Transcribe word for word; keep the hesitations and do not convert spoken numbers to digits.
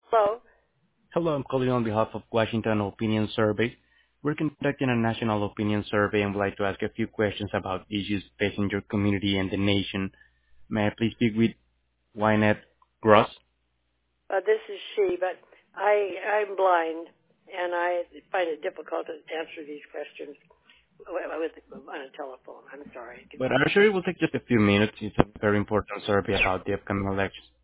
Hello. Hello, I'm calling on behalf of Washington Opinion Survey. We're conducting a national opinion survey and would like to ask a few questions about issues facing your community and the nation. May I please speak with Wynette Gross? Uh, this is she, but I I'm blind and I find it difficult to answer these questions with, with on a telephone. I'm sorry. But I'm sure it will take just a few minutes. It's a very important survey about the upcoming elections.